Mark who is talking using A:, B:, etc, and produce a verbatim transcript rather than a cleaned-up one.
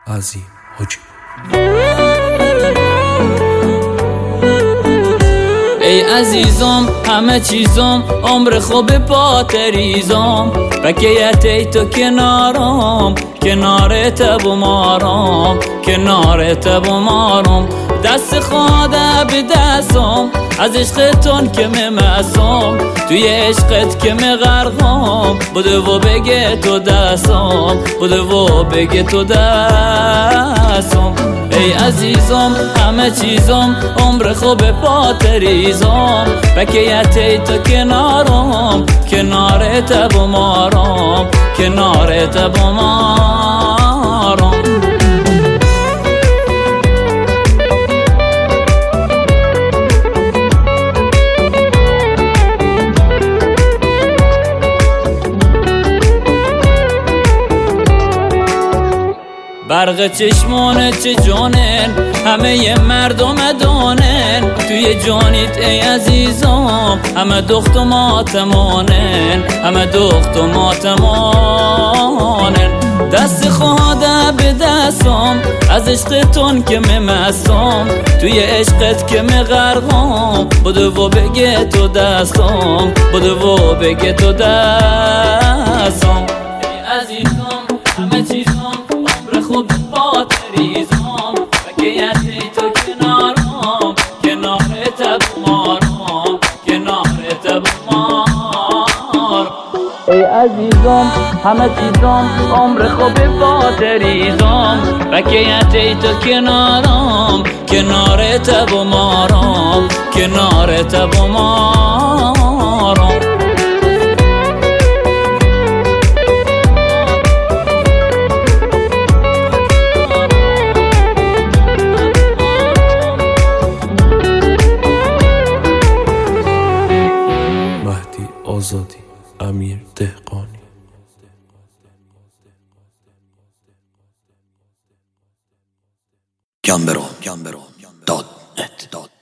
A: عظیم حاجی.
B: ای عزیزم همه چیزم عمر خوب پاتریزم بکیت ای تو کنارم کنارت بمارم کنارت بمارم دست خدا به دستم از عشقتون که ممسم توی عشقت که مغرقم بوده و بگه تو دستم بوده و بگه تو دستم. ای عزیزم همه چیزم عمر خوب پاتریزم بکیت ای تو کنارم کنارت بمارم کنارت بمارم. برق چشمانه چه جانن همه ی مردم دانن توی جانیت ای عزیزم همه دخت و ماتمانن همه دخت و ماتمانن دست خدا به دستم از عشقتون که ممستم توی عشقت که مغرقم بوده و بگه تو دستم بوده و بگه تو دستم. ای عزیزم همه چیزم خوب پاتریزم بکیت ای تو کنارم کنارت بمارم کنارت بمارم. ای عزیزم همه چیزم عمر خوب پاتریزم بکیت ای تو کنارم کنارت بمارم کنارت بمارم.
A: آزادی امیر دهقانی.
C: گمبرو دات نت